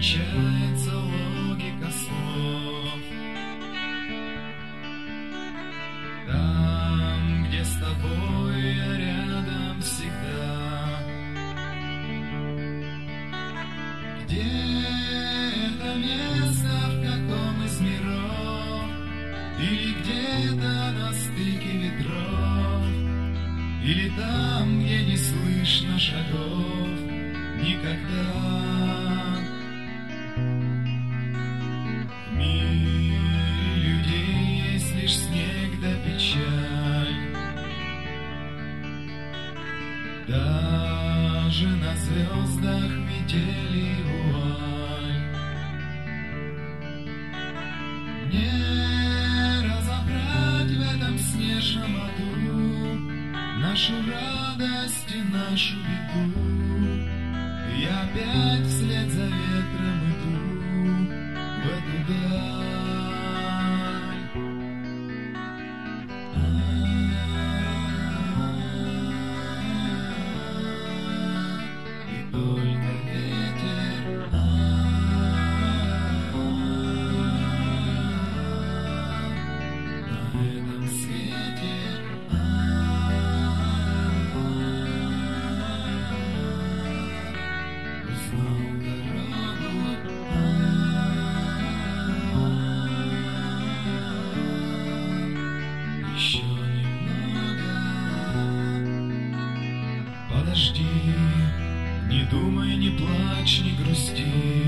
кончается логика слов. Там, где с тобой я рядом всегда, где это место, в каком из миров, или где-то на стыке ветров, или там, где не слышно шагов никогда. В мире людей есть лишь снег да печаль. Даже на звездах метели и вуаль. Не разобрать в этом снежном аду нашу радость и нашу беду. Я опять вслед за ветром иду в эту даль. И только ветер на этом свете. Узнал дорогу, еще немного. Подожди, не думай, не плачь, не грусти.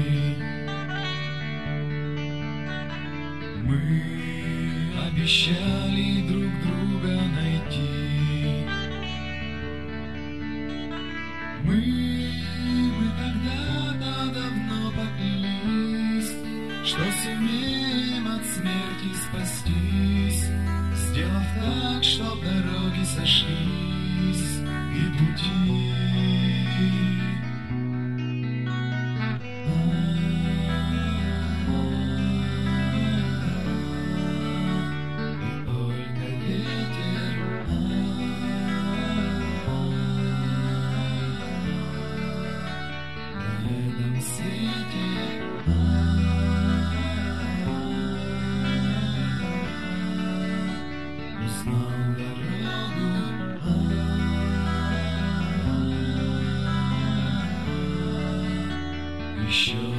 Мы обещали друг друга найти. Мы когда-то давно поклялись, что сумеем от смерти спастись, сделав так, чтоб дороги сошлись и пути. И только ветер на этом свете. Узнал дорогу, еще